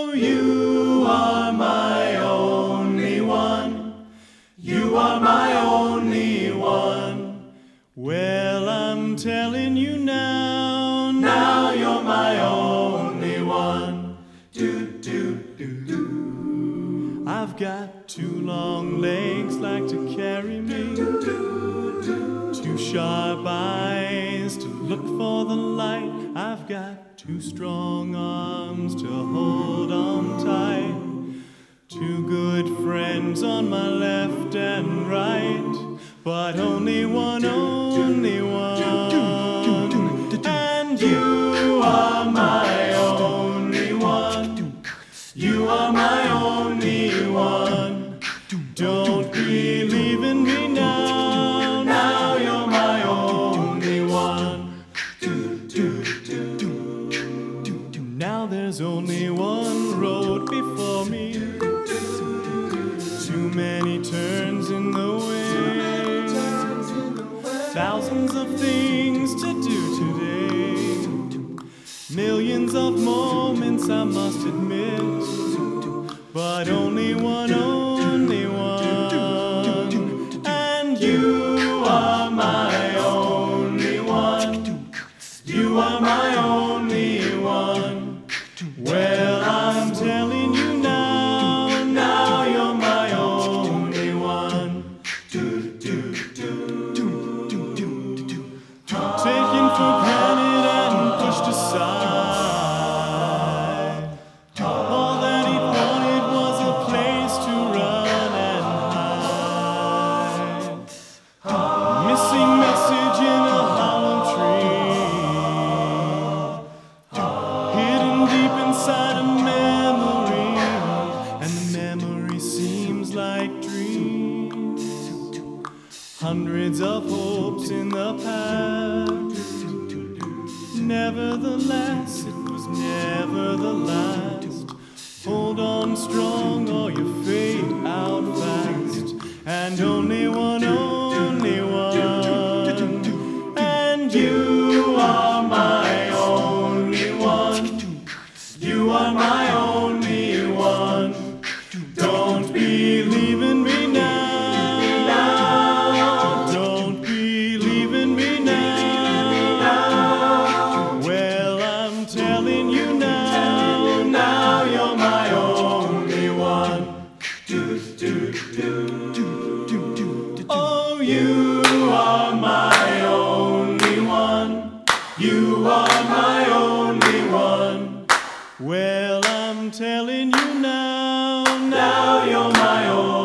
You are my only one. You are my only one. Well, I'm telling you now. Now you're my only one. I've got two long legs like to carry me, two sharp eyes to look for the light. I've got two strong arms to hold on tight, two good friends on my left and right, but only one, only one. And you are my only one. You are my only one. Don't be leaving me now. Now you're my only one. Now there's only one road before me. Too many turns in the way. Thousands of things to do today. Millions of moments I must admit, but only one, only one. And you are my only one. You are my only one. Well, I'm telling you now. Now you're my only one. Taken for granted and pushed aside. All that he wanted was a place to run and hide. Missing message in a hollow tree, hidden deep inside a memory, and the memory seems like dreams. Hundreds of hopes in the past. Nevertheless, it was never the last. Hold on strong or you fade out fast. And only one, only one. And you are my only one. You are my only one. Don't be leaving me now. Don't be leaving me now. Well, I'm telling you now. Now you're my only one. Oh, you are my only one. You are my only one. Well, I'm telling you now. Now you're my only one.